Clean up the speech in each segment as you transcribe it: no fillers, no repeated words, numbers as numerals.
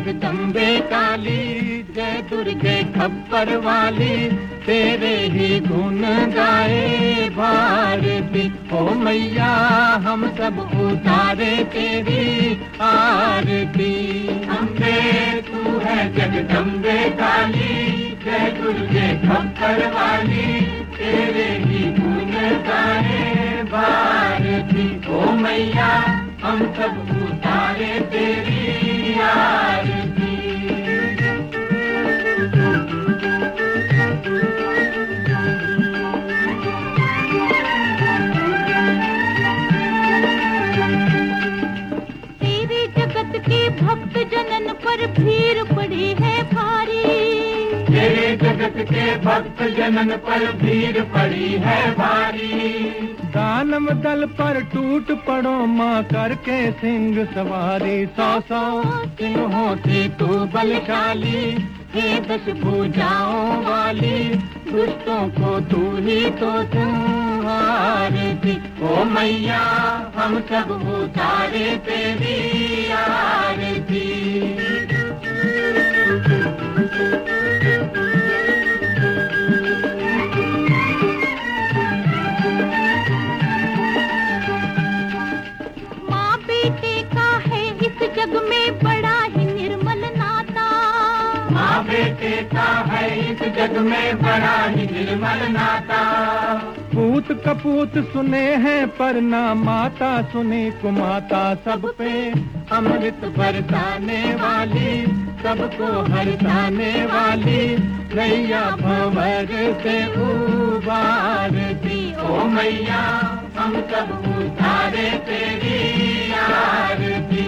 जगदम्बे काली, जय दुर्गे खप्पर वाली, तेरे ही गुण गाए भारती। ओ मैया हम सब उतारे तेरी आरती। अम्बे तू है जगदम्बे काली, जय दुर्गे खप्पर वाली, तेरे ही गुण गाए भारती। ओ मैया हम सब उतारे तेरी आरती। तेरे जगत के भक्त जनन पर भीड़ पड़ी है भारी, तेरे जगत के भक्त जनन पर भीड़ पड़ी है भारी। दानव दल पर टूट पड़ो माँ करके सिंह सवारी। 100 सिंहों से तू बलशाली, हे 10 भुजाओं वाली, दुष्टों को तू ही तो संहारती। ओ मैया हम सब उतारे तेरी आरती। जग में बड़ा ही निर्मल नाता, माँ बेटे का है इस जग में बड़ा ही निर्मल नाता। पूत कपूत सुने हैं पर ना माता सुनी कुमाता। सब पे अमृत बरसाने वाली, सबको हरसाने वाली, नैया भंवर से उबारती। ओ मैया हम सब उतारे तेरी आरती।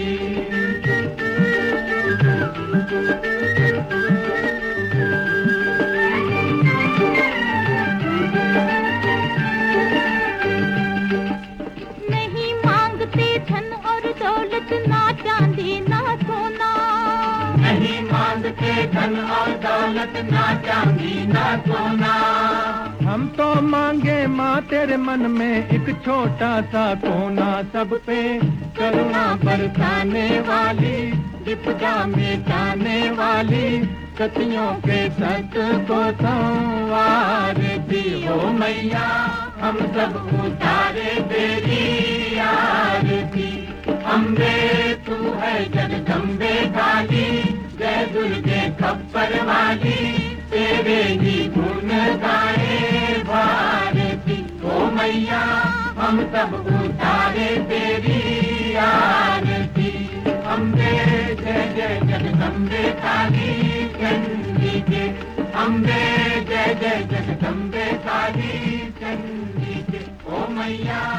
नहीं मांगते धन और दौलत, ना चांदी ना सोना, नहीं मांगते धन और दौलत, ना चांदी ना सोना। हम तो मांगे माँ तेरे मन में एक छोटा सा कोना। सब पे करुणा बरसाने वाली, विपदा मिटाने वाली, सतियों के सत को संवारती। हो मैया हम सब उतारे तेरी आरती। अम्बे तू है जगदम्बे काली, जय दुर्गे खप्पर वाली, तेरे ही गुण गाए भारती। ओ मैया हम सब उतारे तेरी आरती। अम्बे जय जय जगदम्बे काली चंडी के, अम्बे जय जय जगदम्बे काली चंडी के। ओ मैया